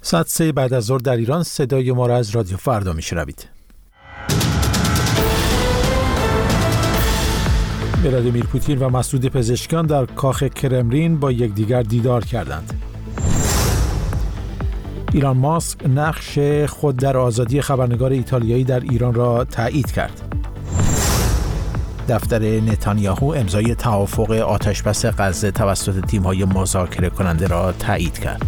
ساعت 3 بعد از ظهر در ایران صدای ما را از رادیو فردا میشنوید. ولادیمیر پوتین و مسعود پزشکیان در کاخ کرملین با یکدیگر دیدار کردند. ایلان ماسک نقش خود در آزادی خبرنگار ایتالیایی در ایران را تایید کرد. دفتر نتانیاهو امضای توافق آتشبس غزه توسط تیم‌های مذاکره کننده را تایید کرد.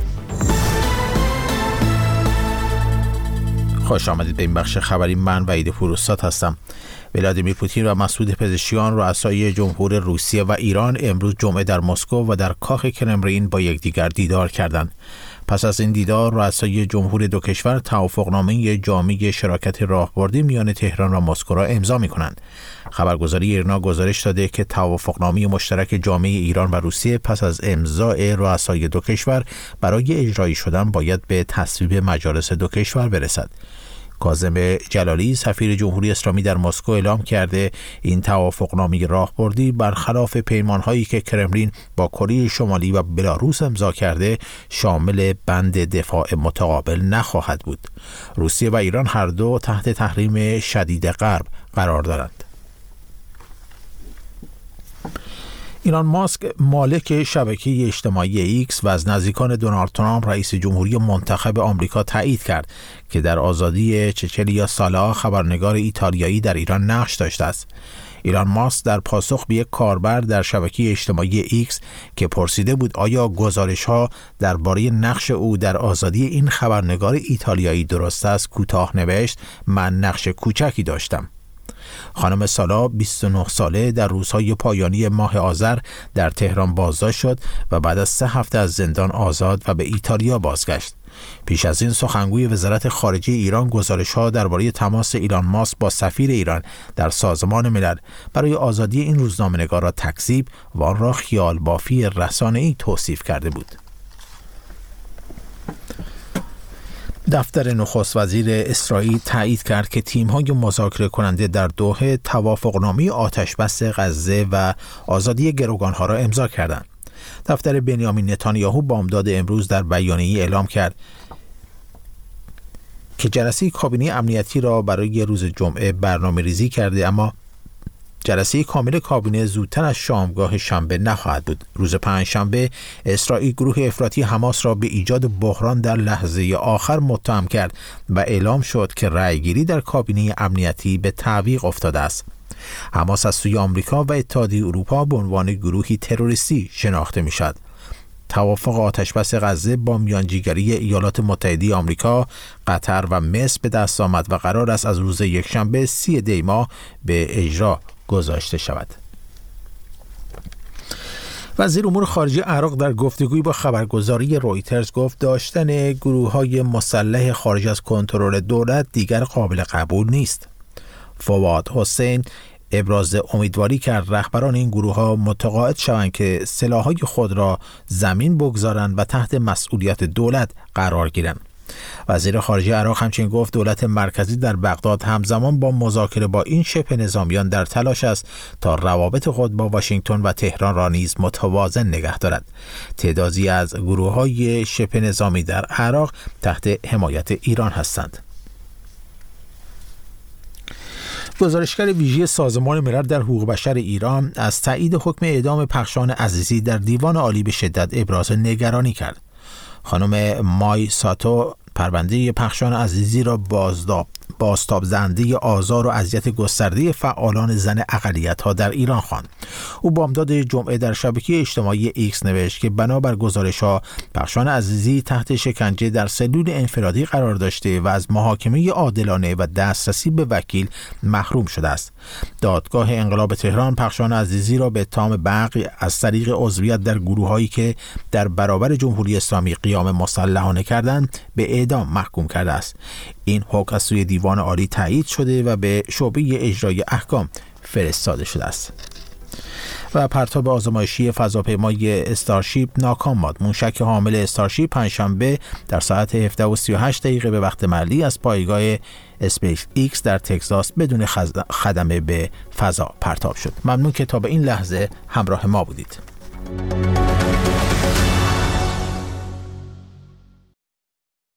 خوش آمدید به این بخش خبری. من وحید پوروساد هستم. ولادیمیر پوتین و مسعود پزشکیان رؤسای جمهور روسیه و ایران امروز جمعه در مسکو و در کاخ کرملین با یکدیگر دیدار کردند. پس از این دیدار رؤسای جمهور دو کشور توافقنامه جامع شراکت راهبردی میان تهران و مسکو را امضا می‌کنند. خبرگزاری ایرنا گزارش داده که توافقنامه مشترک جامع ایران و روسیه پس از امضای رؤسای دو کشور برای اجرایی شدن باید به تصویب مجالس دو کشور برسد. کاظم جلالی سفیر جمهوری اسلامی در مسکو اعلام کرده این توافقنامه راهبردی برخلاف پیمان‌هایی که کرملین با کره شمالی و بلاروس امضا کرده شامل بند دفاع متقابل نخواهد بود. روسیه و ایران هر دو تحت تحریم شدید غرب قرار دارند. ایلان ماسک مالک شبکه اجتماعی ایکس و از نزدیکان دونالد ترامپ رئیس جمهوری منتخب آمریکا تایید کرد که در آزادی چچلیا سالا خبرنگار ایتالیایی در ایران نقش داشته است. ایلان ماسک در پاسخ به یک کاربر در شبکه اجتماعی ایکس که پرسیده بود آیا گزارش‌ها درباره نقش او در آزادی این خبرنگار ایتالیایی درست است، کوتاه نوشت: من نقش کوچکی داشتم. خانم سالا 29 ساله در روزهای پایانی ماه آذر در تهران بازداشت شد و بعد از 3 هفته از زندان آزاد و به ایتالیا بازگشت. پیش از این سخنگوی وزارت خارجه ایران گزارش‌ها درباره تماس ایلان ماسک با سفیر ایران در سازمان ملل برای آزادی این روزنامه‌نگار را تکذیب و آن را خیال بافی رسانه‌ای توصیف کرده بود. دفتر نخست وزیر اسرائیل تایید کرد که تیم‌های مذاکره کننده در دوحه توافقنامه آتشبس غزه و آزادی گروگان‌ها را امضا کردند. دفتر بنیامین نتانیاهو بامداد امروز در بیانیه‌ای اعلام کرد که جلسه کابینه امنیتی را برای روز جمعه برنامه‌ریزی کرده، اما جلسه کامل کابینه زودتر از شامگاه شنبه نخواهد بود. روز پنجشنبه اسرائیل گروه افراطی حماس را به ایجاد بحران در لحظه آخر متهم کرد و اعلام شد که رأیگیری در کابینه امنیتی به تعویق افتاده است. حماس از سوی آمریکا و اتحادیه اروپا به عنوان گروهی تروریستی شناخته می شود. توافق آتشبس غزه با میانجیگری ایالات متحده آمریکا، قطر و مصر به دست آمد و قرار است از روز یکشنبه 30 دی ماه به اجرا گذاشته شود. وزیر امور خارجه عراق در گفتگویی با خبرگزاری رویترز گفت داشتن گروه‌های مسلح خارج از کنترل دولت دیگر قابل قبول نیست. فواد حسین ابراز امیدواری کرد رهبران این گروه‌ها متقاعد شوند که سلاح‌های خود را زمین بگذارند و تحت مسئولیت دولت قرار گیرند. وزیر خارجه عراق همچنین گفت دولت مرکزی در بغداد همزمان با مذاکره با این شبه نظامیان در تلاش است تا روابط خود با واشنگتن و تهران را نیز متوازن نگه دارد. تعدادی از گروه‌های شبه نظامی در عراق تحت حمایت ایران هستند. گزارشگر ویژه سازمان ملل در حقوق بشر ایران از تایید حکم اعدام پخشان عزیزی در دیوان عالی به شدت ابراز نگرانی کرد. خانم مای ساتو پرونده پخشان عزیزی را بازتاب زنده آزار و اذیت گسترده فعالان زن اقلیت‌ها در ایران خواند. او بامداد جمعه در شبکه اجتماعی ایکس نوشت که بنابر گزارش‌ها پخشان عزیزی تحت شکنجه در سلول انفرادی قرار داشته و از محاکمه عادلانه و دسترسی به وکیل محروم شده است. دادگاه انقلاب تهران پخشان عزیزی را به اتهام بغی از طریق عضویت در گروه‌هایی که در برابر جمهوری اسلامی قیام مسلحانه کردند به اعدام محکوم کرده است. این حکم از سوی دیوان عالی تایید شده و به شعبه اجرای احکام فرستاده شده است. و پرتاب آزمایشی فضاپیمای استارشیپ ناکام ماند. موشک حامل استارشیپ پنجشنبه در ساعت 17:38 به وقت محلی از پایگاه اسپیس ایکس در تگزاس بدون خدمه به فضا پرتاب شد. ممنون که تا به این لحظه همراه ما بودید.